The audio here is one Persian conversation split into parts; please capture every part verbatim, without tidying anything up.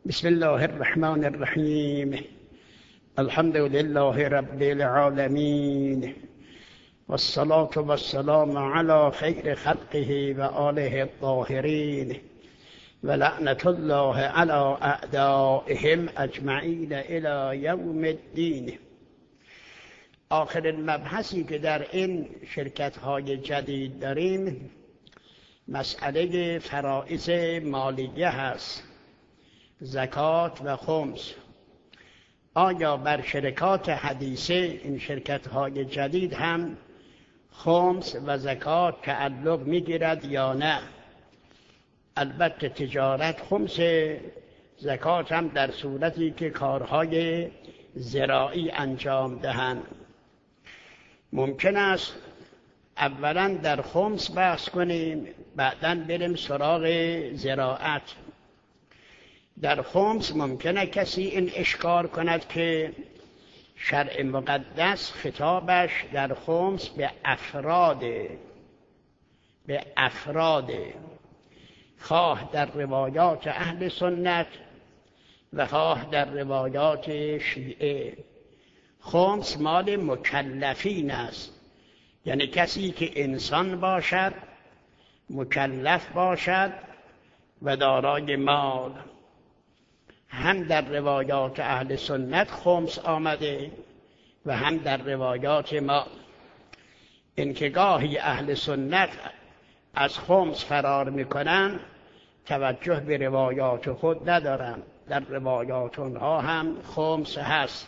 بسم الله الرحمن الرحیم. الحمد لله رب العالمین والصلاة والسلام على خیر خلقه و آله الطاهرین و لعنت الله على اعدائهم اجمعین الی یوم الدین. آخرین مبحثی که در این شرکت‌های جدید داریم مسئله فرائض مالیه هست، زکات و خمس. آیا بر شرکات حدیثه این شرکت‌های جدید هم خمس و زکات تعلق می‌گیرد یا نه؟ البته تجارت خمس، زکات هم در صورتی که کارهای زراعی انجام دهند. ممکن است اولا در خمس بحث کنیم، بعداً بریم سراغ زراعت. در خمس ممکنه کسی این اشکال کند که شرع مقدس خطابش در خمس به افراد به افراد خواه در روایات اهل سنت و خواه در روایات شیعه. خمس مال مکلفین است، یعنی کسی که انسان باشد، مکلف باشد و دارای مال. هم در روایات اهل سنت خمس آمده و هم در روایات ما. این که گاهی اهل سنت از خمس فرار میکنن توجه به روایات خود ندارن، در روایات اونها هم خمس هست.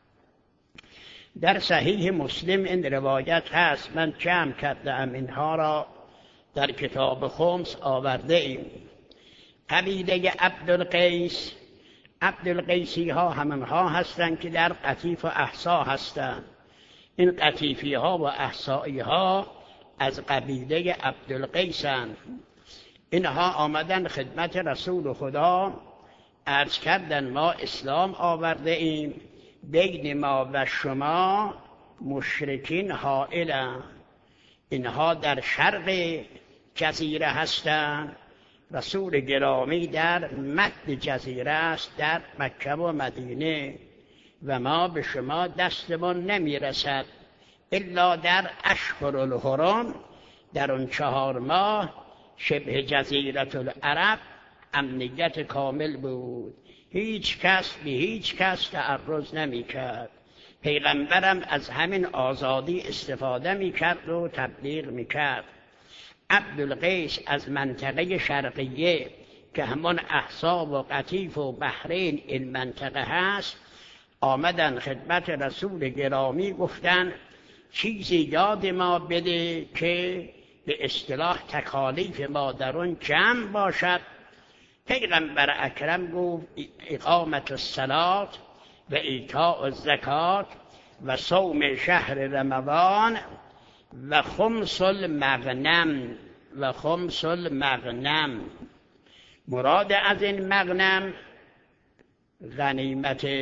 در صحیح مسلم این روایت هست، من جمع کردم اینها را در کتاب خمس آورده ایم. قبیله عبدالقیس، عبدالقیسی ها همانها هستند که در قطیف و احصا هستند. این قطیفی ها و احصایی ها از قبیله عبدالقیسند. اینها آمدن خدمت رسول خدا، عرض کردن ما اسلام آورده ایم، بین ما و شما مشرکین حائلند. اینها در شرق جزیره هستند. رسول گرامی در مد جزیره است، در مکه و مدینه، و ما به شما دستمون نمیرسد الا در اشهر الحرم. در اون چهار ماه شبه جزیره العرب امنیت کامل بود، هیچ کس به هیچ کس تعرض نمی کرد. پیغمبرم از همین آزادی استفاده می کرد و تبلیغ می کرد. عبدالقیس از منطقه شرقیه که همون احصا و قطیف و بحرین این منطقه هست آمدن خدمت رسول گرامی، گفتن چیزی یاد ما بده که به اصطلاح تکالیف ما در اون جمع باشد. پیغمبر اکرم گفت اقامت الصلاة و ایتاء الزکات و صوم شهر رمضان و خمس المغنم و خمس المغنم. مراد از این مغنم غنیمت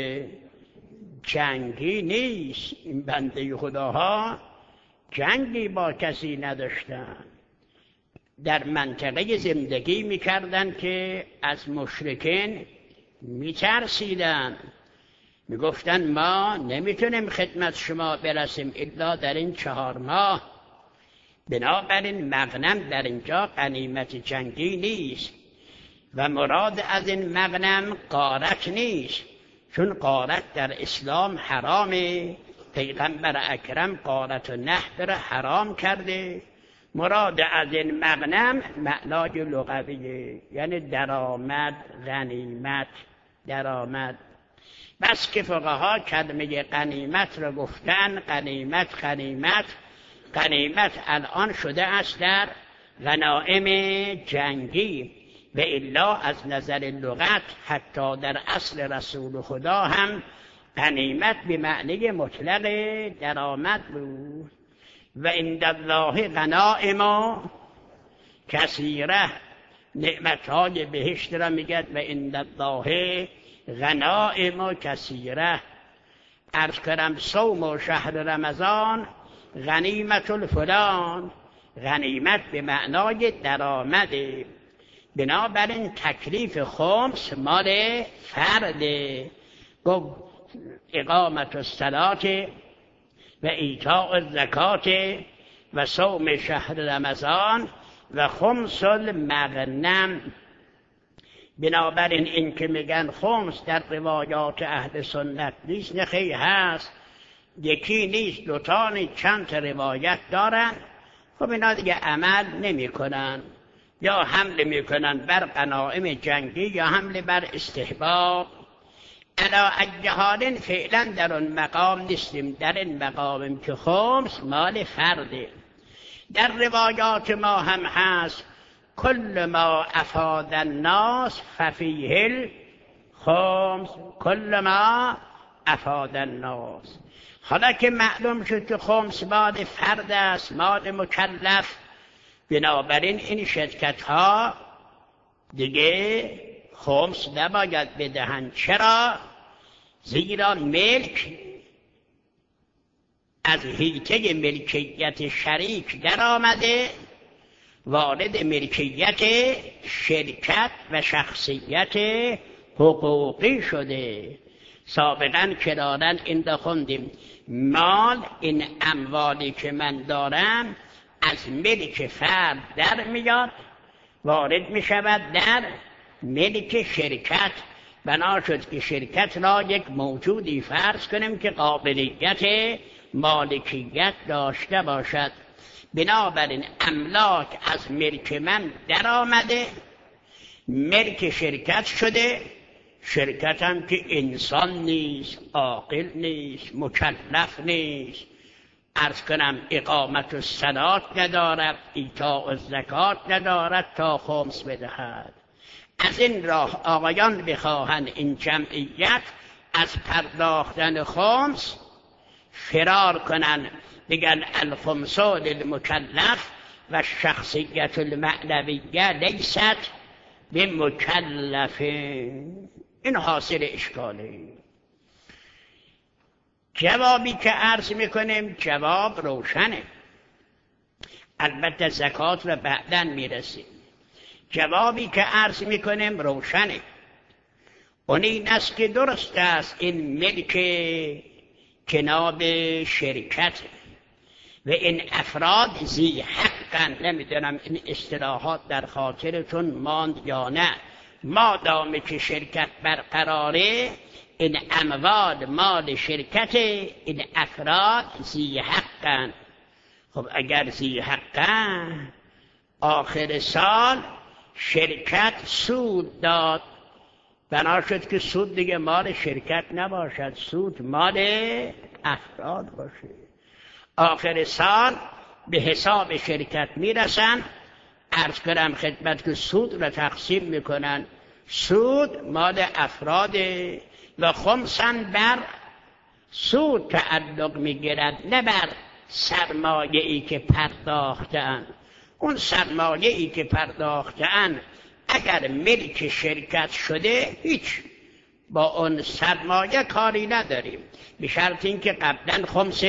جنگی نیست. این بنده خداها جنگی با کسی نداشتن، در منطقه زندگی میکردن که از مشرکین میترسیدن، میگفتن ما نمیتونیم خدمت شما برسیم الا در این چهار ماه. بنابراین مغنم در اینجا غنیمت جنگی نیست و مراد از این مغنم غارت نیست، چون غارت در اسلام حرامه. پیغمبر اکرم غارت و نهب را حرام کرده. مراد از این مغنم معنای لغویه، یعنی درآمد، غنیمت، درآمد. بس که فقها کلمه غنیمت را گفتن، غنیمت غنیمت غنیمت الان شده است در غنایم جنگی، و الا از نظر لغت حتی در اصل رسول خدا هم غنیمت به معنی مطلق درآمد بود. و عند الله غنائم کثیره، نعمتهای بهشت را میگد و عند الله غنائم کثیره. عرض کردم صوم شهر رمضان غنیمت الفلان، غنیمت به معنای درآمده. بنابراین تکلیف خمس مال فرده. گفت اقامت الصلاة و ایتاء الزکات و صوم شهر رمضان و خمس المغنم. بنابراین این که میگن خمس در روایات اهل سنت نیست، نخی هست، یکی نیست، دوتا نیست، چند تا روایت دارن. خب اینا دیگه عمل نمی کنن، یا حمله می کنن بر غنایم جنگی یا حمله بر استحباب. علا اجهالین فعلا در اون مقام نیستیم، در این مقامیم که خمس مال فرده. در روایات ما هم هست کل ما افاد الناس ففیه الخمس، کل ما افاد الناس. حالا که معلوم شد که خمس مال فرد است، مال مکلف، بنابراین این شرکت ها دیگه خمس نباید بدهند. چرا؟ زیرا ملک از حیطه ملکیت شریک در آمده، وارد ملکیت شرکت و شخصیت حقوقی شده. سابقا کرارن این را خوندیم، مال، این اموالی که من دارم از ملک فرد در میاد، وارد می شود در ملک شرکت. بنا شد که شرکت را یک موجودی فرض کنیم که قابلیت مالکیت داشته باشد. بنابراین املاک از ملک من در آمده، ملک شرکت شده. شرکت هم که انسان نیست، عاقل نیست، مکلف نیست، عرض کنم اقامت الصلاة ندارد، ایتاء الزکات ندارد تا خمس بدهد. از این راه آقایان بخواهند این جمعیت از پرداختن خمس فرار کنن، بگن الخمسو للمکلف و شخصیت المعنویه لیست بمکلف. این حاصل اشکاله. جوابی که عرض میکنیم جواب روشنه، البته زکات رو بعداً میرسیم. جوابی که عرض میکنیم روشنه، اون این است که درست است این ملک کناب شرکت و این افراد ذی حقن. نمیدونم این اصطلاحات در خاطرتون ماند یا نه. مادام که شرکت برقراره، این اموال مال شرکت، این افراد ذی حقن. خب اگر ذی حقن، آخر سال شرکت سود داد، بنا شد که سود دیگه مال شرکت نباشد، سود مال افراد باشه. آخر سال به حساب شرکت میرسن، عرض کنم خدمت که سود را تقسیم میکنن، سود مال افراد و خمسن بر سود تعلق میگیرد، نه بر سرمایه ای که پرداختن. اون سرمایه ای که پرداختن اگر ملک شرکت شده، هیچ با اون سرمایه کاری نداریم، به شرط اینکه قبلا خمس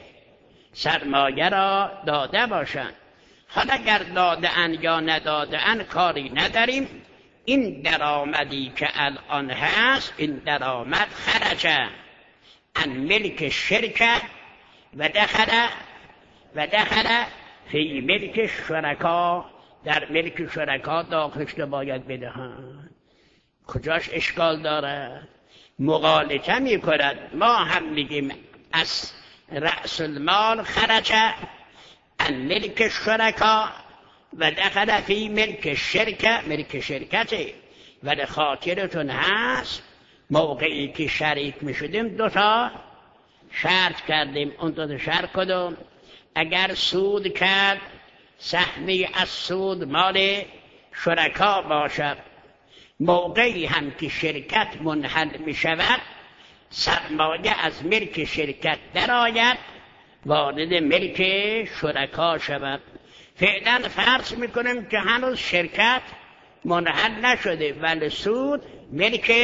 سرمایه را داده باشند. حالا اگر داده ان یا نداده ان کاری نداریم. این درآمدی که الان هست، این درآمد خرج عن ملک شرکت و دخل و دخل فی ملک شرکا، در ملک شرکا داخلش باید بدهند. کجاش اشکال دارد؟ مغالطه می کند. ما هم میگیم از رأس المال خرج عن ملک شرکا و دخل فی ملک شرکه، ملک شرکته. ولی خاطرتون هست موقعی که شریک می شدیم دو تا شرط کردیم. اون دو تا شرط کدوم؟ اگر سود کرد، سهمی از سود مال شرکا باشد. موقعی هم که شرکت منحل می شود، سرمایه از ملک شرکت درآید، وارد ملک شرکا شود. فعلا فرض میکنیم که هنوز شرکت منحل نشده، ولی سود ملک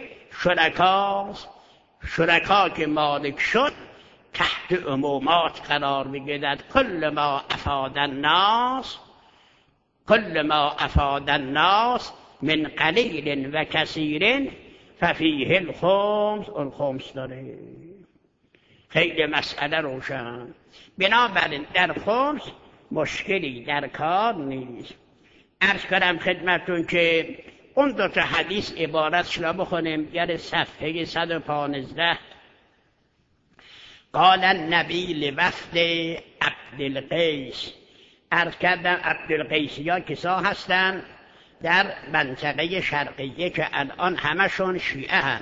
شرکاست. شرکا که مالک شد تحت عمومات قرار میگیرد. کل ما افاد الناس کل ما افاد الناس من قلیل و کثیر ففیه الخمس. الخمس داره. خیلی مسئله روشن. بنابراین در خمس مشکلی در کار نیست. عرض کردم خدمتون که اون دو تا حدیث عبارتش را بخونیم. در صفحه صد و پانزده قال النبی لوفد عبدالقیس. عرض کردم عبدالقیسی ها کسا هستن در منطقه شرقیه که الان همشون شیعه هستند.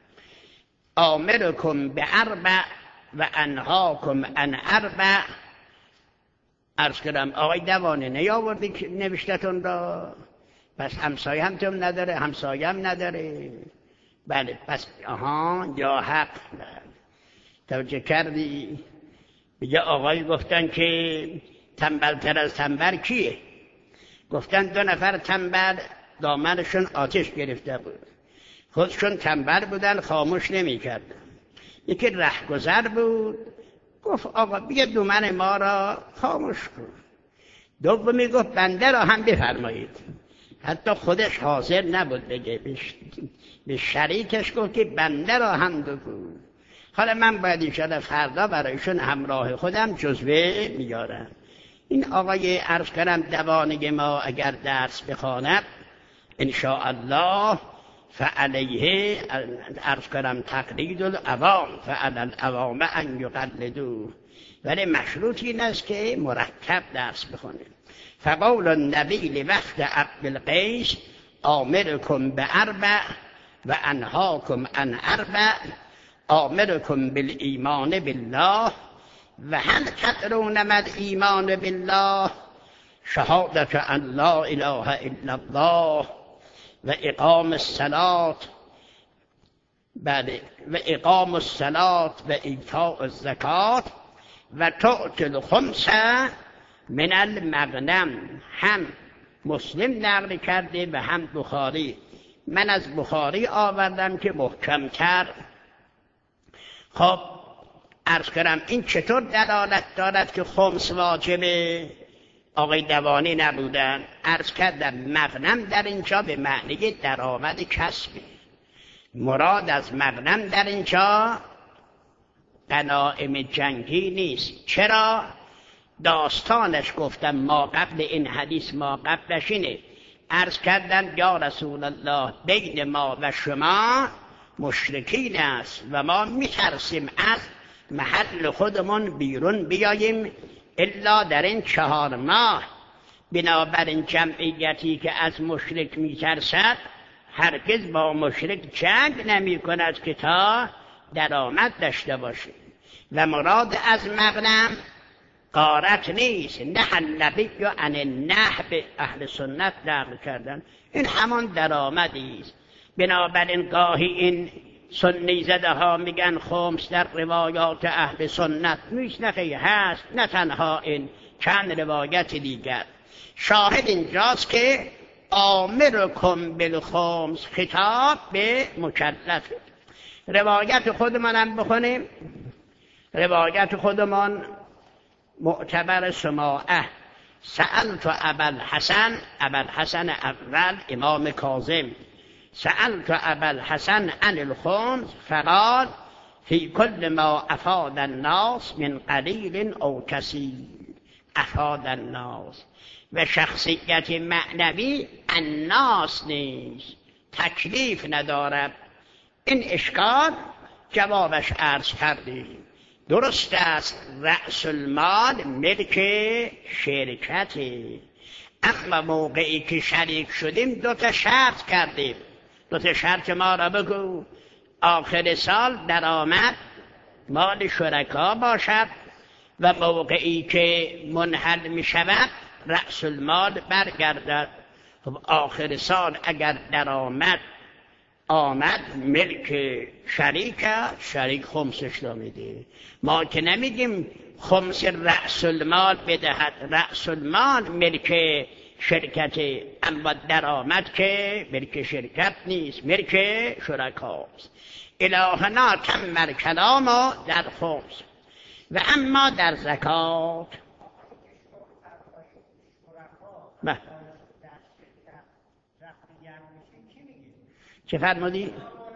آمرکم به اربع و انهاکم عن اربع. عرض کردم آقای دوانه نیاوردی نوشتتون را؟ پس همسایه هم تون نداره، همسایه هم نداره. بله پس آها یا حق. توجه کردی؟ بگه آقای گفتن که تنبل تر از تنبل کیه؟ گفتن دو نفر تنبل دامنشون آتش گرفته بود، خودشون تنبل بودن، خاموش نمی کردن. یکی رهگذر بود گفت آقا بیا دامن ما را خاموش کن. دومی گفت بنده را هم بفرمایید. حتی خودش حاضر نبود بگه، به شریکش گفت که بنده را هم بگو. حالا من باید انشاءالله فردا برایشون همراه خودم جزوه میارم. این آقای عرض کردم دوانه ما اگر درس بخواند انشاءالله فعلیه عرض کردم تقلید العوام فعل العوام ان یقلدو، ولی مشروط این است که مرتب درس بخونه. فقول النبی لوفد عبدالقیس آمرکم به اربع و انهاکم عن اربع. آمرکم بالایمان بالله و هل تدرون ما الایمان بالله؟ شهادت ان لا اله الا الله و اقام الصلاة بله و اقام الصلاة و ایتاء الزکات و تؤتی الخمس من المغنم. هم مسلم نقل کرده و هم بخاری. من از بخاری آوردم که محکمتر. خب عرض کردم این چطور دلالت دارد که خمس واجبه؟ آقای دوانی نبودن. عرض کردم مغنم در اینجا به معنی درآمد کسبی. مراد از مغنم در اینجا غنایم جنگی نیست. چرا؟ داستانش گفتم ما قبل این حدیث ما قبلش اینه. عرض کردم یا رسول الله بین ما و شما مشرکین است و ما میترسیم از محل خودمون بیرون بیاییم الا در این چهار ماه. بنابراین جمعیتی که از مشرک میترسد هرگز با مشرک جنگ نمی کند که تا درآمد داشته باشه. و مراد از مغنم غارت نیست. نه النبی یا عن النهب اهل سنت نقل کردن، این همان درآمدی است. بنابراین گاهی این سنی زده ها میگن خمس در روایات اهل سنت نیست. نخیر هست، نه تنها این، چند روایت دیگر. شاهد اینجاست که آمرکم بالخمس خطاب به مکلف. روایت خودمانم بخونیم. روایت خودمان معتبر سماعه سألت ابوالحسن، ابوالحسن اول امام کاظم، سألت ابوالحسن عن الخمس فقال فی کل ما افاد الناس من قلیل او کثیر. افاد الناس و شخصیت معنوی الناس نیست، تکلیف ندارد. این اشکال جوابش عرض کردیم. درست است رأس المال ملک شرکته، اما موقعی که شریک شدیم دو تا شرط کردیم. دو تا شرط ما را بگو. آخر سال درآمد مال شرکا باشد و موقعی که منحل می شود رأس المال برگردد. آخر سال اگر درآمد آمد ملک شریک، شریک خمسش را میده. ما که نمیگیم خمس رأس المال بدهد، رأس المال ملک شرکت، اما درآمد که ملک شرکت نیست، ملک شرکاست. الهنا تم کلام در خمس. و اما در زکات چه فرمودی؟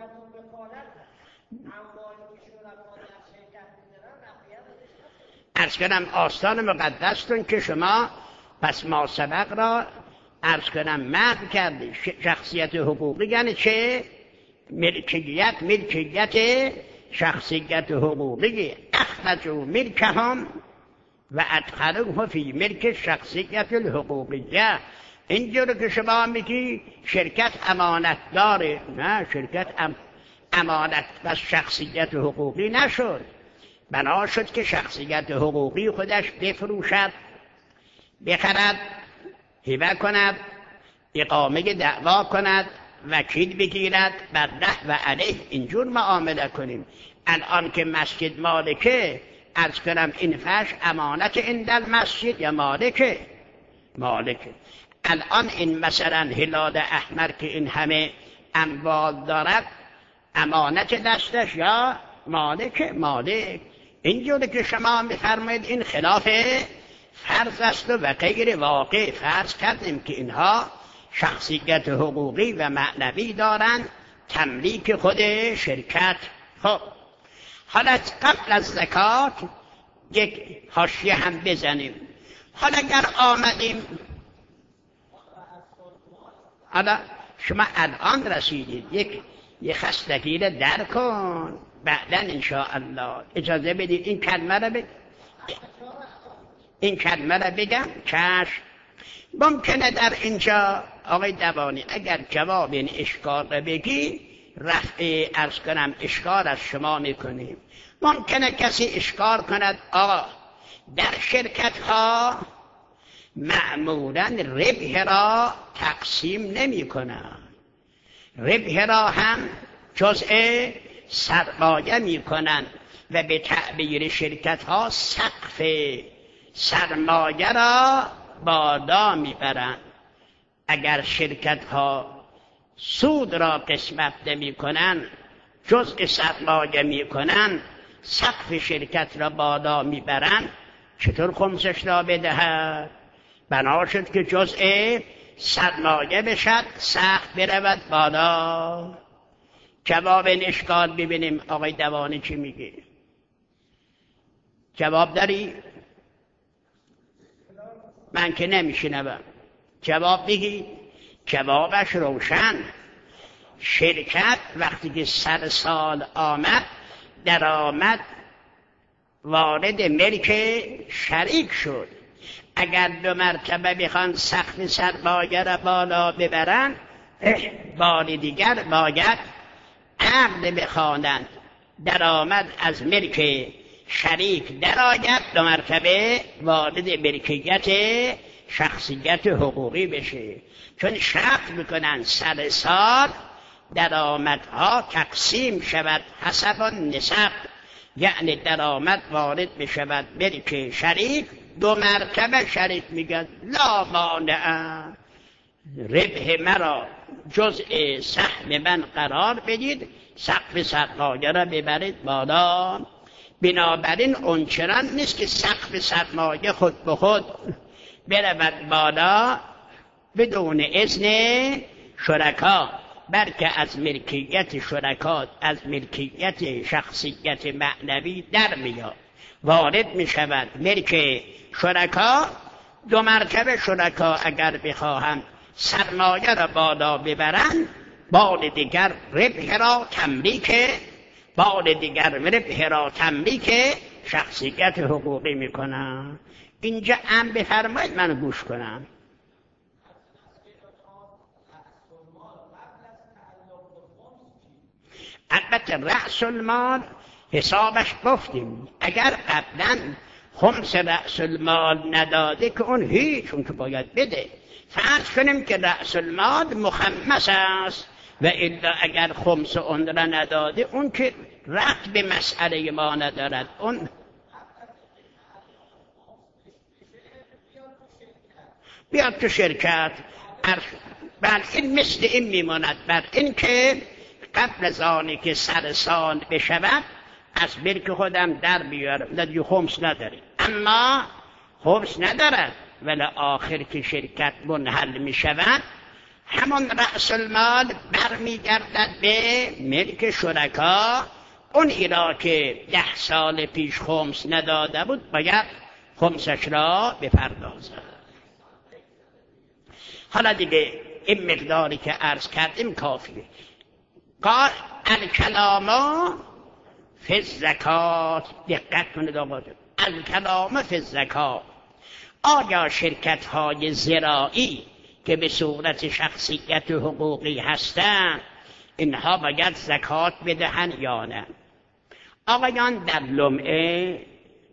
عرض کنم آستان مقدستون که شما پس ما سبق را عرض کنم محو کردی. شخصیت حقوقی یعنی چه؟ ملکیت ملکیت شخصیت حقوقی. اخرجوا ملکهم و ادخلوه فی ملک شخصیت الحقوقیه. اینجور که شما میگی شرکت امانت داره، نه شرکت ام امانت و شخصیت حقوقی نشد. بنا شد که شخصیت حقوقی خودش بفروشد، بخرد، هبه کند، اقامه دعوا کند، وکیل بگیرد، بر ره و علیه اینجور معامله کنیم. الان که مسجد مالکه، عرض کنم این فرش امانت اندل مسجد یا مالکه؟ مالکه. الان این مثلا هلال احمر که این همه اموال دارد امانت دستش یا مالکه؟ مالک. اینجوری که شما میفرمایید این خلاف فرض است و غیر واقع. فرض کردیم که اینها شخصیت حقوقی و معنوی دارند، تملیک خود شرکت. خب حالا قبل از زکات یک حاشیه هم بزنیم. حالا اگر آمدیم، حالا شما الان رسیدید، یک یک خستگی را در کن، بعدا انشاءالله اجازه بدید این کلمه را بگم. این کلمه را بگم چشم. ممکنه در اینجا آقای دوانی اگر جواب این اشکال را بگی رفع عرض کنم اشکال از شما میکنیم. ممکنه کسی اشکال کند آقا در شرکت ها معمولا ربح را تقسیم نمی کنند، ربح را هم جزء سرمایه می کنند و به تعبیر شرکت ها سقف سرمایه را بالا می برند. اگر شرکت ها سود را قسمت نمی کنند، جزء سرمایه می کنند، سقف شرکت را بالا می برند، چطور خمسش را بدهد؟ بنا شد که جزء سرمایه بشد، سقف برود بالا. جواب این اشکال ببینیم آقای دوانی چی میگه. جواب داری؟ من که نمیشنوم. جواب بگی. جوابش روشن. شرکت وقتی که سر سال آمد درآمد وارد ملک شریک شد. اگر دو مرتبه بخوان سقف سرمایه را بالا ببرند، بار دیگر باید عقد بخوانند. درآمد از ملک شریک درآید، دو مرتبه وارد ملکیت شخصیت حقوقی بشه. چون شرط میکنن سر سال درآمدها تقسیم شود حسب نسب، یعنی درآمد وارد بشود ملک شریک. دو مرتبه شریک میگن لا مانع، ربح مرا جزء سهم من قرار بدید، سقف سرمایه را ببرید بالا. بنابراین اونچنان نیست که سقف سرمایه خود به خود برود بالا بدون اذن شرکا، بلکه از ملکیت شرکات، از ملکیت شخصیت معنوی در میاد، وارد می شود ملک شرکا. دو مرتبه شرکا اگر بخواهند سرمایه را بالا ببرند، بار دیگر ربح را تملیک، بار دیگر ربح را تملیک شخصیت حقوقی می کنند. اینجا هم بفرمایید من گوش کنم. البته رأس المال حسابش گفتیم، اگر قبلا خمس رأس المال نداده که اون هیچ، اون که باید بده. فرض کنیم که رأس المال مخمس است و الا اگر خمس اون را نداده، اون که رفت به مسئله ما ندارد. اون بیاد تو شرکت. بر این مثل این میماند، بر این که قبل از آنی که سر سال بشود از ملک خودم در بیارم. ندیو خمس نداری، اما خمس ندارد، ولی آخر که شرکت منحل می شود همون رأس المال برمیگردد به ملک شرکا. اونی را که ده سال پیش خمس نداده بود باید خمسش را بپردازد. حالا دیگه این مقداری که عرض کردیم کافیه. قال الکلاما فی الزکات. دقت کنید آقا، الکلاما فی الزکات. آیا شرکت های زراعی که به صورت شخصیت حقوقی هستند اینها باید زکات بدهن یا نه؟ آقایان در لمعه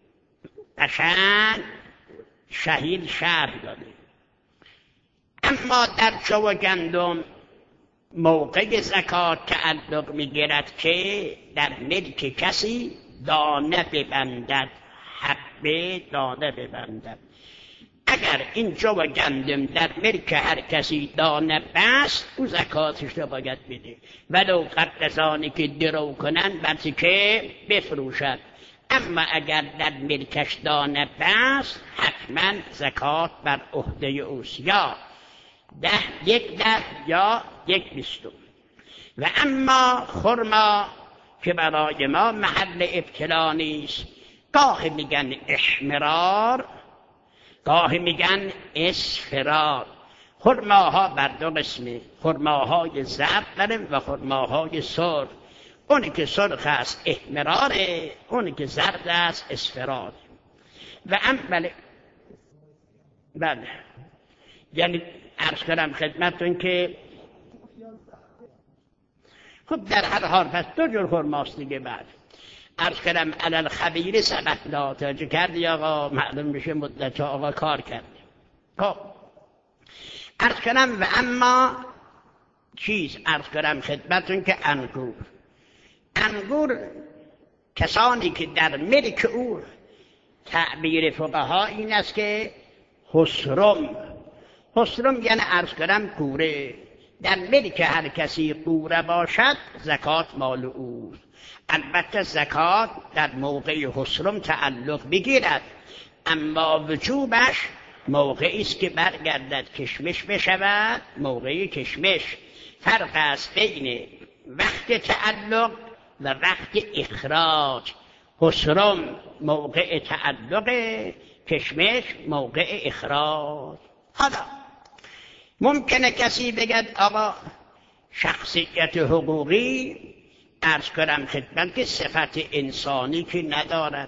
قشنگ شهید شرح داده، اما در جو و گندم موقع زکات تعلق میگیرد که در ملک کسی دانه ببندد، حبه دانه ببندد. اگر این جو و گندم در ملک هر کسی دانه بست، او زکاتش رو باید بده، ولو قدرزانی که درو کنن برسی که بفروشد. اما اگر در ملکش دانه بست حتما زکات بر عهده اوست، یا ده یک ده یا یک بیستم. و اما خرما که برای ما محل ابتلا نیست، گاهی میگن احمرار، گاهی میگن اصفرار. خرماها بر دو قسمه، خرماهای زرد داریم و خرماهای سرخ. اونی که سرخ است احمراره، اونی که زرد است اصفرار. و ام بله بله یعنی عرض کردم خدمتتون که خب در هر حال پس دو جور خرماست دیگه. بعد عرض کردم علل خبیر سبت ناتاجه کردی آقا، معلوم میشه مدت آقا کار کرد. خب عرض کردم و اما چیز عرض کردم خدمتتون که انگور. انگور کسانی که در ملک او تعبیر فقها این است که حسرم، حسرم یعنی عرض کردم کوره، در ملک هر کسی قوره باشد زکات مال اوست. البته زکات در موقع حسرم تعلق بگیرد، اما وجوبش موقعی است که برگردد کشمش بشود. موقع کشمش فرق است بین وقت تعلق و وقت اخراج. حسرم موقع تعلق، کشمش موقع اخراج. حالا ممکنه کسی بگد آقا شخصیت حقوقی عرض کنم خدمت که صفت انسانی که ندارد،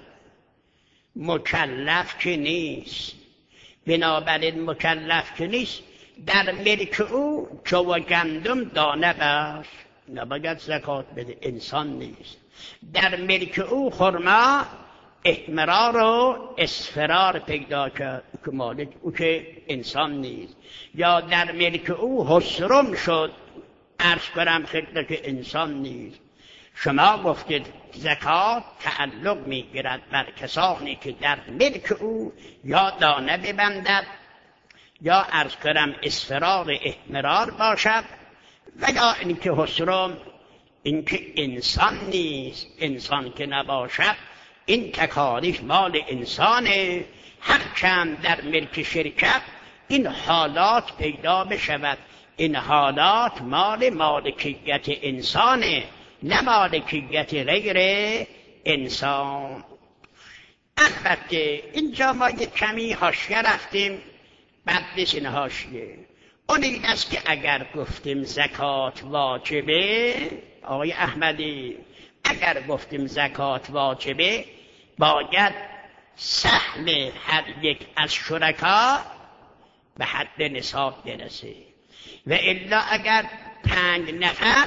مکلف که نیست، بنابراین مکلف که نیست در ملک او جو و گندم دانه باش نباید زکات بده، انسان نیست. در ملک او خرما احمرار و اصفرار پیدا کرد که مالک او که انسان نیست، یا در ملک او حسرم شد عرض کنم خدمت که انسان نیست. شما گفتید زکات تعلق میگیرد بر کسانی که در ملک او یا دانه ببندد یا عرض کنم اصفرار احمرار باشد، و یا اینکه حسرم اینکه انسان نیست. انسان که نباشد این تکالیف مال انسانه، هرچند در ملک شرکت این حالات پیدا بشود، این حالات مال مالکیت انسانه نه مالکیت غیر انسان. البته اینجا ما یک کمی حاشیه رفتیم، بعد این حاشیه اون این است که اگر گفتیم زکات واجبه، آقای احمدی اگر گفتیم زکات واجبه باید سهم هر یک از شرکا به حد نصاب برسه، و الا اگر پنج نفر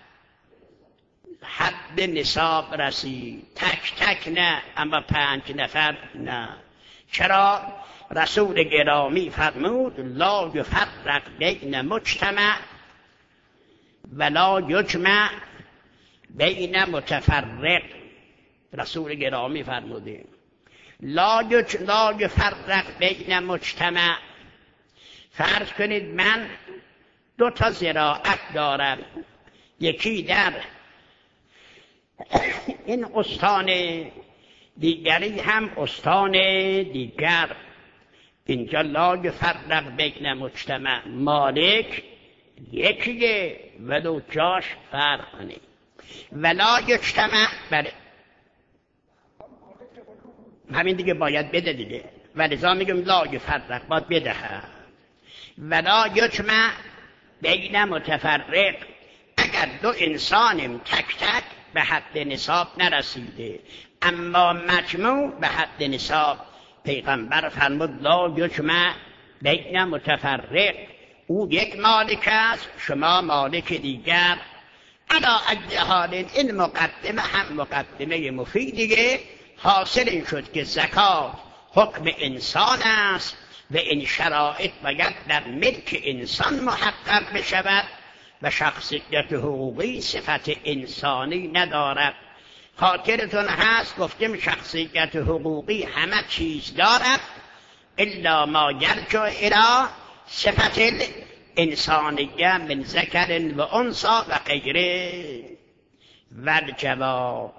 حد نصاب رسید، تک تک نه اما پنج نفر نه. چرا؟ رسول گرامی فرمود لا یفرق بین مجتمع ولا یجمع بین متفرق. رسول گرامی فرموده لا یفرق بین مجتمع. فرض کنید من دو تا زراعت دارم، یکی در این استان دیگری هم استان دیگر. اینجا لا یفرق بین مجتمع، مالک یکیه ولو جاش فرق کنه. ولا یجتمع، بله همین دیگه باید بده دیگه، ولذا میگم لا یفرق، باید بده. ولا یجمع بین متفرق، اگر دو انسانیم تک تک به حد نصاب نرسیده اما مجموع به حد نصاب، پیغمبر فرمود لا یجمع بین متفرق، او یک مالک است شما مالک دیگر. علا ای حال این مقدمه هم مقدمه مفیدیه. حاصل این شد که زکات حکم انسان است و این شرایط باید در ملک انسان محقق بشود و شخصیت حقوقی صفت انسانی ندارد. خاطرتون هست گفتیم شخصیت حقوقی همه چیز دارد الا ما یرجع الی صفت انسانیه من ذکر و انثی و غیره. و جواب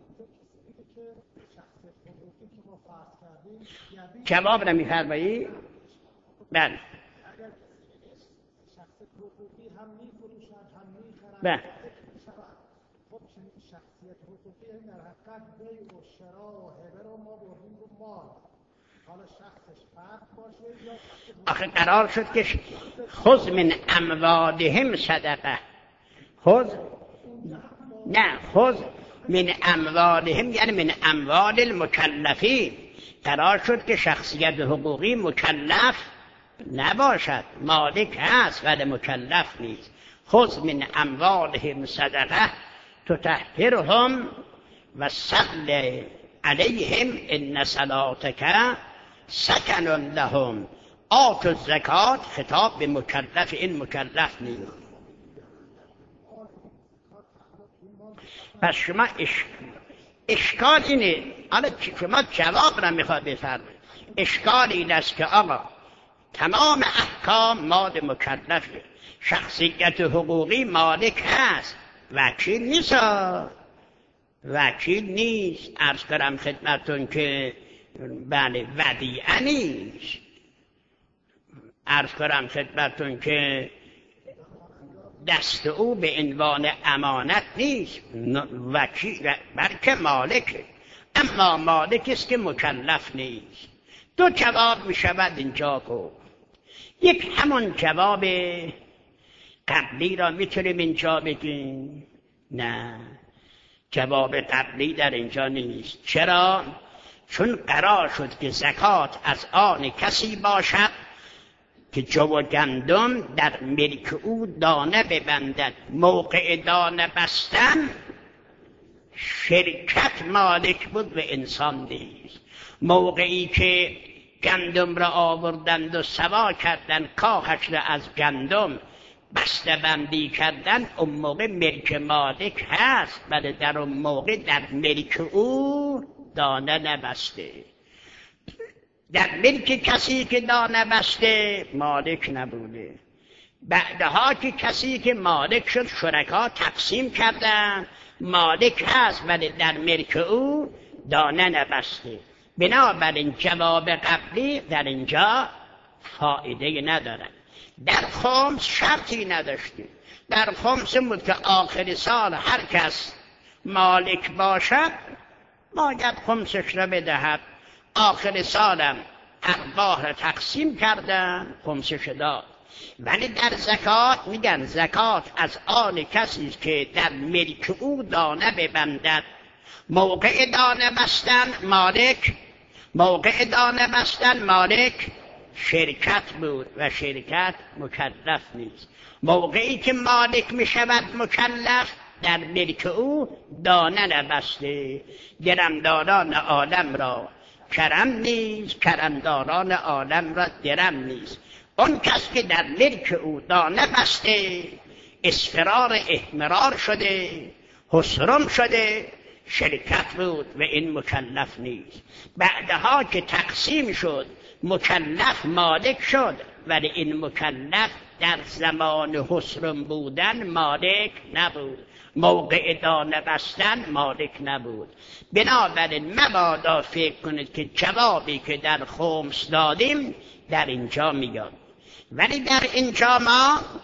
جواب رو می‌فرمایید؟ بله بله آخه قرار شد که خذ من اموالهم صدقه، خذ نه خذ من اموالهم یعنی من اموال المکلفین. قرار شد که شخصیت حقوقی مکلف نباشد، مالک هست ولی مکلف نیست. خذ من اموالهم صدقه تطهرهم و صل علیهم ان صلاتک سکن لهم. آت الزکات خطاب به مکلف، این مکلف نیست. پس شما اش... اشکال اینه، حالا شما جواب را میخواد بفرمایید. اشکال این است که آقا تمام احکام مال مکلفه، شخصیت حقوقی مالک هست، وکیل نیست، وکیل نیست. عرض کنم خدمتون که بله ودیعه نیست، عرض کنم خدمتون که دست او به عنوان امانت نیست، وکیل بلکه مالکه، اما مالک است که مکلف نیست. دو جواب می شود اینجا گفت. یک همون جواب قبلی را میتونیم اینجا بگیم؟ نه، جواب قبلی در اینجا نیست. چرا؟ چون قرار شد که زکات از آن کسی باشد که جو و گندم در ملک او دانه ببندد. موقع دانه بستن شرکت مالک بود و انسان نیست. موقعی که گندم را آوردند و سوا کردند کاهش را از گندم بسته بندی کردن، اون موقع ملک مالک هست، ولی در اون موقع در ملک او دانه نبسته. در ملک کسی که دانه بسته مالک نبوده. بعدها که کسی که مالک شد شرکا تقسیم کردن، مالک هست ولی در ملک او دانه نبسته. بنابراین جواب قبلی در اینجا فایده ندارد. در خمس شرطی نداشتیم. در خمس بود که آخر سال هر کس مالک باشد باید خمسش را بدهد. آخر سالم ارباح را تقسیم کردن، خمسش داد. ولی در زکات میگن زکات از آن کسی که در ملک او دانه ببندد. موقع دانه بستن مالک موقع دانه بستن مالک شرکت بود و شرکت مکلف نیست. موقعی که مالک می شود مکلف در ملک او دانه نبسته. درمداران عالم را کرم نیست، کرمداران عالم را درم نیست. اون کس که در ملک او دانه بسته اسفرار احمرار شده، حسرم شده، شرکت بود و این مکلف نیست. بعدها که تقسیم شد مکلف مالک شد، ولی این مکلف در زمان حسرم بودن مالک نبود، موقع دانه بستن مالک نبود. بنابراین مبادا فکر کنید که جوابی که در خمس دادیم در اینجا میاد. ولی در اینجا ما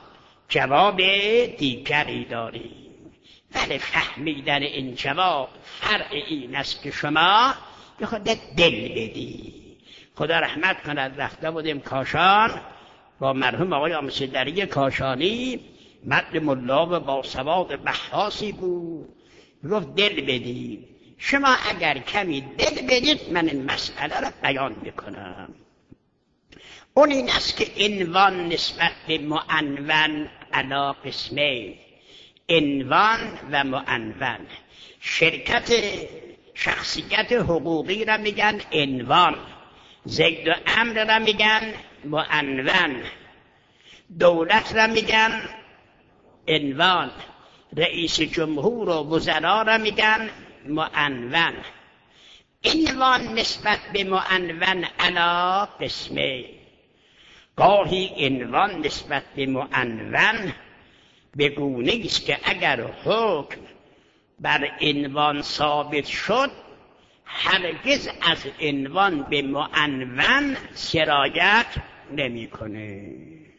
جواب دیگری داریم، ولی فهمیدن این جواب فرق این است که شما به خودت دل بدی. خدا رحمت کند، رفته بودیم کاشان با مرحوم آقای آموزگاری کاشانی، مرد ملا و با سواد بحاسی بود، گفت دل بدید. شما اگر کمی دل بدید من این مسئله را بیان میکنم. اون این است که عنوان نسبت به معنون علی قسمین، عنوان و معنون. شرکت شخصیت حقوقی را میگن عنوان، زید و امر را میگن معنون، دولت را میگن عنوان، رئیس جمهور و وزرا را میگن معنون. عنوان نسبت به معنون علی قسمه، گاهی عنوان نسبت به معنون به گونه است که اگر حکم بر عنوان ثابت شد هرگز از عنوان به معنون سرایت نمیکنه.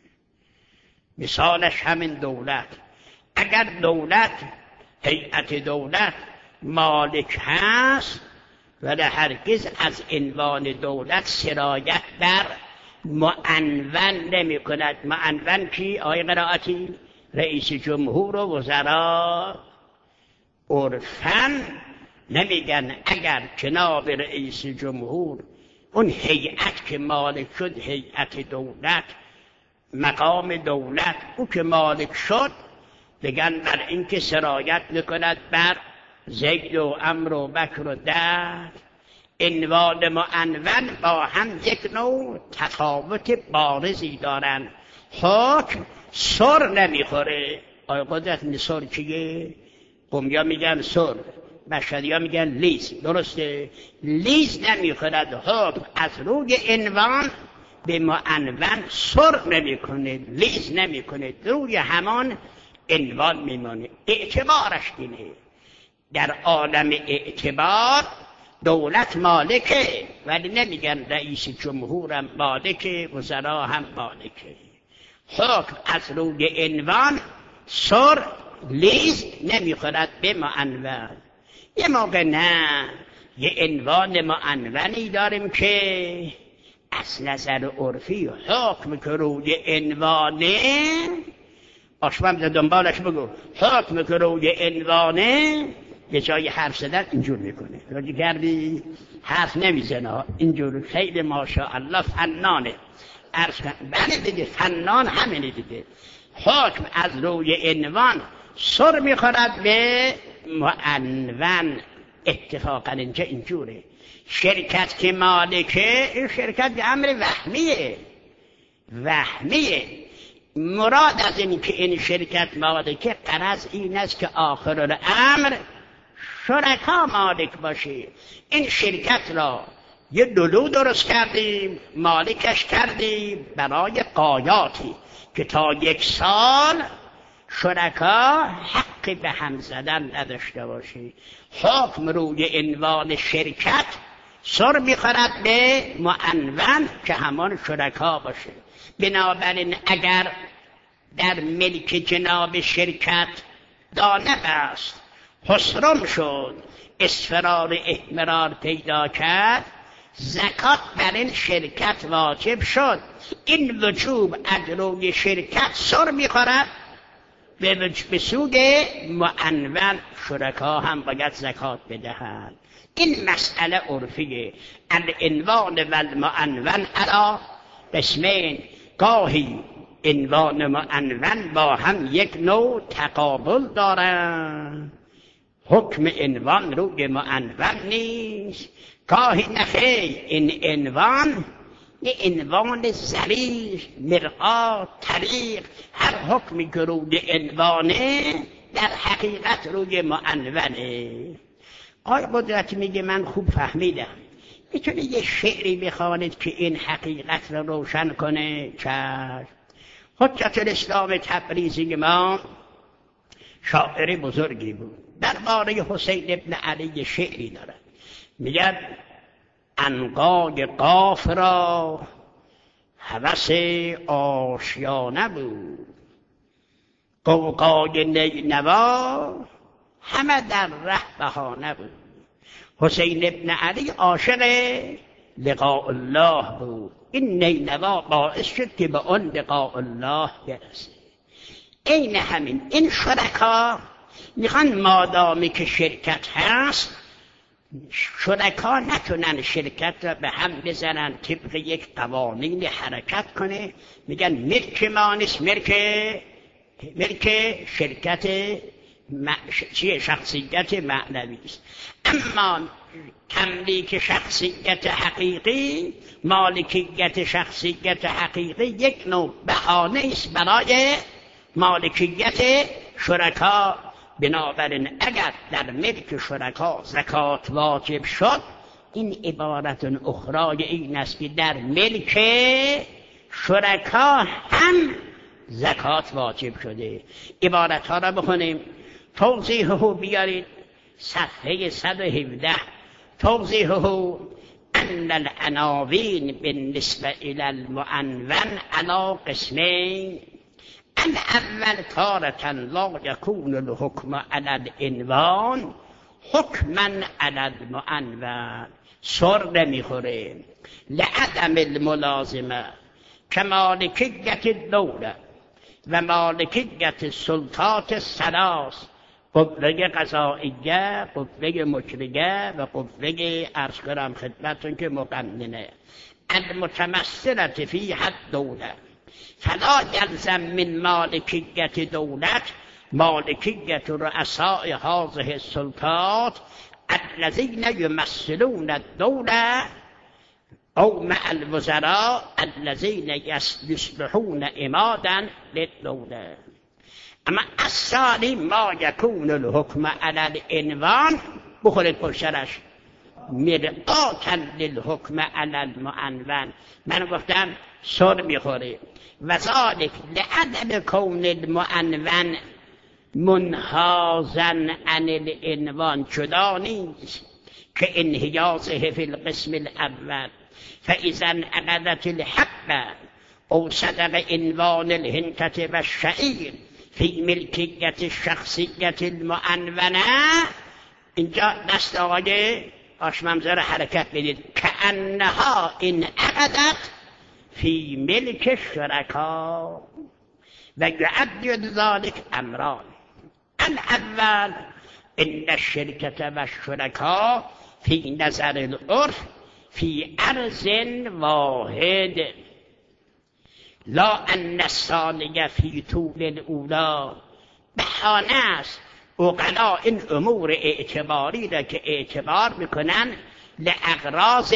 مثالش همین دولت. اگر دولت، هیئت دولت مالک هست ولی هرگز از عنوان دولت سرایت بر معنون نمی کند. معنون کی؟ آیه قرائتی رئیس جمهور و وزرا. عرفاً نمیگن اگر جناب رئیس جمهور، اون هیئت که مالک شد، هیئت دولت، مقام دولت، او که مالک شد، بگن بر این که سرایت نکند بر زید و عمرو و بکر و در. عنوان معنون با هم یک نوع تفاوت بارزی دارن. حکم سر نمیخوره. آیا قدرت سر چیه؟ قومیا میگن سر، مشهدیا میگن لیز. درسته؟ لیز نمیخورد. حکم از روی عنوان به معنون سر نمیکنه، لیز نمیکنه، روی همان عنوان میمونه. اعتبارش اینه. در عالم اعتبار دولت مالکه، ولی نمیگن رئیس جمهورم مالکه، وزرا هم مالکه. حکم از روی عنوان سر لیز نمیخورد به معنون. یه موقع نه، یه عنوان معنونی داریم که از نظر عرفی حکم که روی عنوانه، آشمم دنبالش بگو، حکم که روی عنوانه به جای حرف زدن اینجور میکنه. راجی کردی حرف نمیزنه، اینجور. خیلی ماشاءالله فنانه. عرض کن بله دیگه، فنان همینه دیگه. حکم از روی عنوان سر میخورد به معنون. اتفاقا اینجا اینجوره. شرکت که مالکه، این شرکت امر وهمیه، وهمیه. مراد از این که این شرکت مالکه، غرض این است که آخر الامر شرکا مالک باشه. این شرکت را یه دلو درست کردیم، مالکش کردیم برای قایاتی که تا یک سال شرکا حق به هم زدن نداشته باشه. حکم روی عنوان شرکت سر میخورد به معنون که همان شرکا باشه. بنابراین اگر در ملک جناب شرکت دانه بست، حسرم شد، اسفرار احمرار پیدا کرد، زکات بر این شرکت واجب شد. این وجوب از روی شرکت سر میخورد به سود معنون. شرکا هم باید زکات بدهند. این مسئله عرفیه. العنوان و المعنون علی قسمین. گاهی عنوان معنون با هم یک نوع تقابل دارند. حکم عنوان روی معنون نیست. گاهی نخیر، این عنوان یه عنوان ذلیل، مرآت، طریق. هر حکمی که روی عنوانه در حقیقت روی معنونه. آقای قدرتی میگه من خوب فهمیدم، میتونه یه شعری بخوانید که این حقیقت رو روشن کنه؟ چشم. حجت الاسلام تبریزی ما شاعر بزرگی بود. درباره حسین ابن علی شعری دارد، میگه عنقای قاف را هوس آشیانه بود، قوقای نینوا همه در ره بهانه بود. حسین ابن علی عاشق لقاء الله بود. این نینوا باعث شد که به اون لقاء الله برسه. این همین این شرکا میخوان مادامی که شرکت هست، شرکا نتونن شرکت را به هم بزنن طبق یک قوانین حرکت کنه. میگن ملک ما نیست، ملک ملک شرکت چیه؟ شخصیت معنوی است. اما تملیک شخصیت حقیقی، مالکیت شخصیت حقیقی یک نوع بهانه است برای مالکیت شرکا. بنابراین اگر در ملک شرکا زکات واجب شد، این عبارت اخرای این است که در ملک شرکا هم زکات واجب شده. عبارت ها را بخونیم، توضیحه بیارید صفحه صد و هفده. توضیحه ان العناوین بالنسبه الى المعنون علی قسمین. الاول تارة لا يكون الحكم على العنوان حكما على المعنون. سر نمیخوره. لعدم الملازمه كمالكية الدولة و مالکیت السلطات الثلاث، قوه قضائیه، قوه مجریه و قوه عرض کنم خدمتتون که مقننه، المتمثلة فيها الدولة. فلا يلزم من مالکیت دولت مالکیت رؤساء هذه السلطات الذين يمثلون الدولة او مع الوزراء الذين يصبحون عمادا للدولة. اما الثاني ما يكون الحكم على العنوان، بخورید پشترش، مرآة للحكم على المعنون. من گفتم سر میخوره. وذلك لعدم كون المعنون منحازا عن العنوان، جدا نیست که انحیازه فی القسم الاول. فاذا انقضت الحق او صدق عنوان الهنتة والشعير في ملكية الشخصية المعنونة. اینجا دست آقای آشممزه حرکت بدید. كأنها انعقدت في ملك الشركاء ويعدد ذلك امران. الاول ان الشركة والشركاء في نظر العرف في عرض واحد لا ان الثانية في طول الاولى. بهانه است عقلا این امور اعتباری را که اعتبار میکنن لاغراض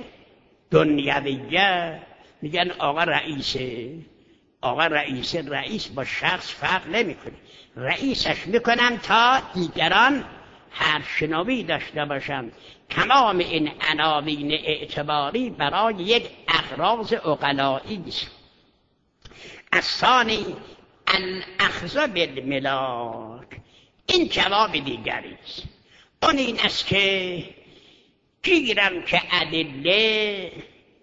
دنیویه. میگن آقا رئیسه، آقا رئیس رئیس با شخص فرق نمیکنه، رئیسش میکنن تا دیگران حرفشنوی داشته باشن. تمام این عناوین اعتباری برای یک اغراض عقلایی است. الثانی الاخذ بالملاک. این جواب دیگری است. اون این است که گیرم که ادله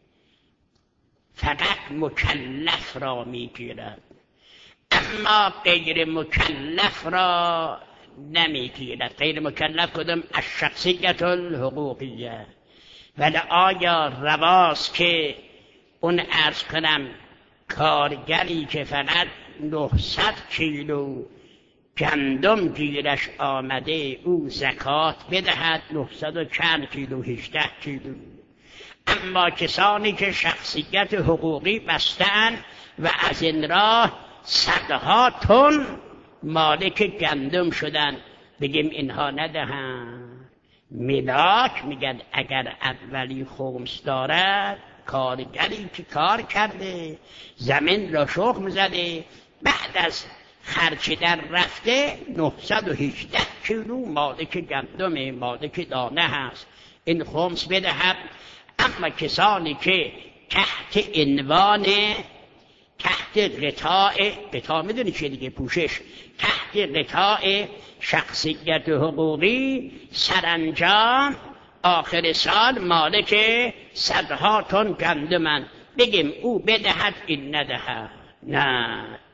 فقط مکلف را میگیرد، اما غیر مکلف را نمیگیرد. غیر مکلف کدام؟ الشخصیت الحقوقیه. ولی آیا رواست که اون عرض کنم کارگری که فقط نهصد کیلو گندم گیرش آمده او زکات بدهد نهصد و چند کیلو، هجده کیلو؟ اما کسانی که شخصیت حقوقی بستن و از این راه صدها تن مالک گندم شدن، بگیم اینها ندهن ملاک؟ میگن اگر اولی خمس دارد، کارگری که کار کرده زمین را شخم زده بعد از خرچیدن رفته نهصد و هجده کیلو مالک گندم، مالک دانه هست، این خمس بدهد. اما کسانی که تحت عنوان تحت غطاء غطاء میدونی چیه دیگه، پوشش، تحت غطاء شخصیت حقوقی سرانجام آخر سال مالک صدها تن گندمن، بگیم او بدهد این ندهد؟ نه،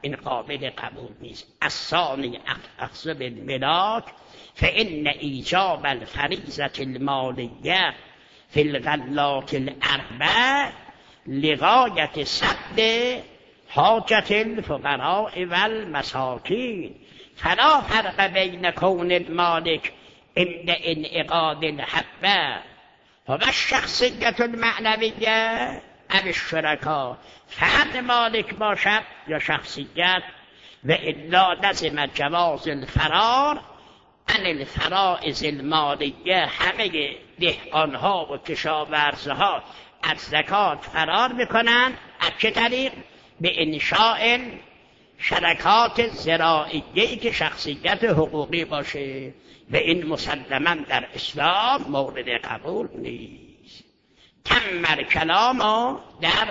این قابل قبول نیست. الثانی اخذ بالملاک فإن ایجاب الفریضة المالیه فی الغلات الاربع لغایت سد حاجت الفقراء والمساکین فلا فرق بین کون المالک عند انعقاد الحبه و الشخصیت المعنویه او الشرکا. فرد مالک باشد یا شخصیت و الا لزم جواز الفرار عن الفرائض المالیه. همه دهقانها و کشاورزها از زکات فرار میکنن. از چه طریق؟ به انشاء شرکات زراعیه‌ای که شخصیت حقوقی باشه و این مسلما در اسلام مورد قبول نیست. تمر کلام در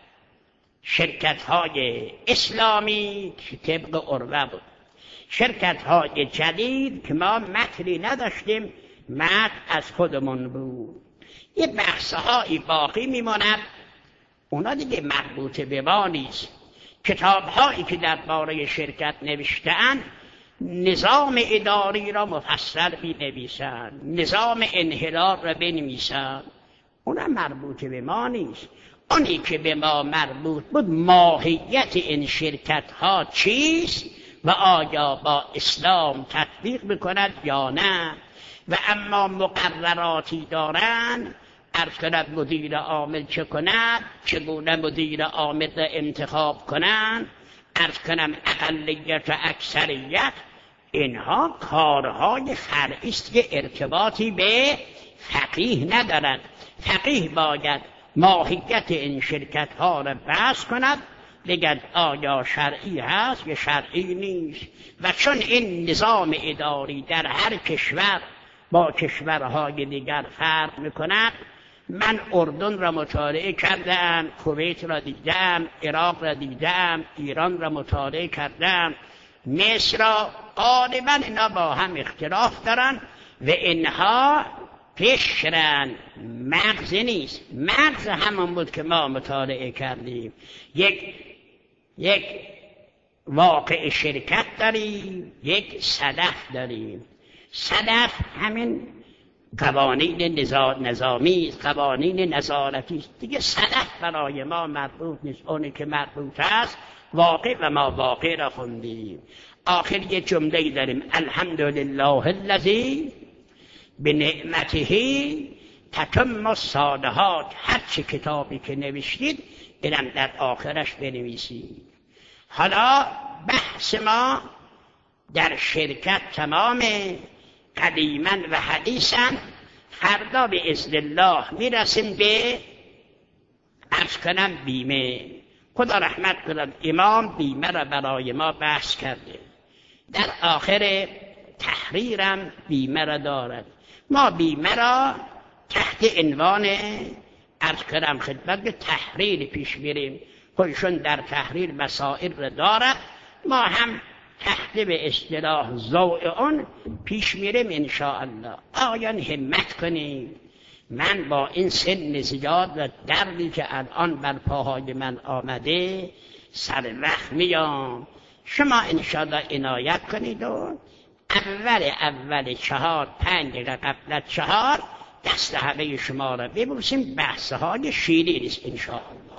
شرکت های اسلامی که طبق عروه بود. شرکت های جدید که ما متنی نداشتیم، متن از خودمون بود. یه بحث هایی باقی میماند، اونا دیگه مربوط به ما نیست. کتاب هایی که در باره شرکت نوشته‌اند نظام اداری را مفصل می نویسند، نظام انحلال را بنویسند، اونا مربوط به ما نیست. اونی که به ما مربوط بود ماهیت این شرکت ها چیست و آیا با اسلام تطبیق میکند یا نه. و اما مقرراتی دارند، عرض کند مدیر عامل چه کند، چگونه مدیر عامل را انتخاب کنند، عرض کنم اقلیت و اکثریت، اینها کارهای فرعی است که ارتباطی به فقیه ندارد. فقیه باید ماهیت این شرکت ها را بحث کند، بگد آیا شرعی هست یا شرعی نیست. و چون این نظام اداری در هر کشور با کشورهای دیگر فرق میکند، من اردن را مطالعه کردم، کویت را دیدم، عراق را دیدم، ایران را مطالعه کردم، مصر را، غالبا اینا با هم اختلاف دارن و اینها پیشرن. مغز نیست، مغز همون بود که ما مطالعه کردیم. یک یک واقع شرکت داریم، یک صدف داریم. صدف همین قوانین نظامی، قوانین نظارتی است دیگه. صدف برای ما مربوط نیست. اونی که مربوط است واقع و ما واقع را خوندیم. آخر یه جمله داریم: الحمدلله الذی بنعمته تتم الصالحات. هر چه کتابی که نوشتید اینم در آخرش بنویسید. حالا بحث ما در شرکت تمامه، قدیما و حدیثا. فردا به اذن الله میرسیم به عرض کنم بیمه. خدا رحمت کند امام بیمه را برای ما بحث کرده. در آخر تحریرم بیمه را دارد. ما بیمه را تحت عنوان عرض کنم خدمت به تحریر پیش میریم. خودشون در تحریر مسائل را دارد، ما هم تحت به اصطلاح ضوء اون پیش میریم انشاءالله. آیان همت کنید. من با این سن زیاد و دردی که الان بر پاهای من آمده سر وقت میام، شما انشاءالله عنایت کنید و اول اول چهار پنج دقیقه قبل از چهار دست همه شما را ببوسیم. بحث های شیرین است انشاءالله.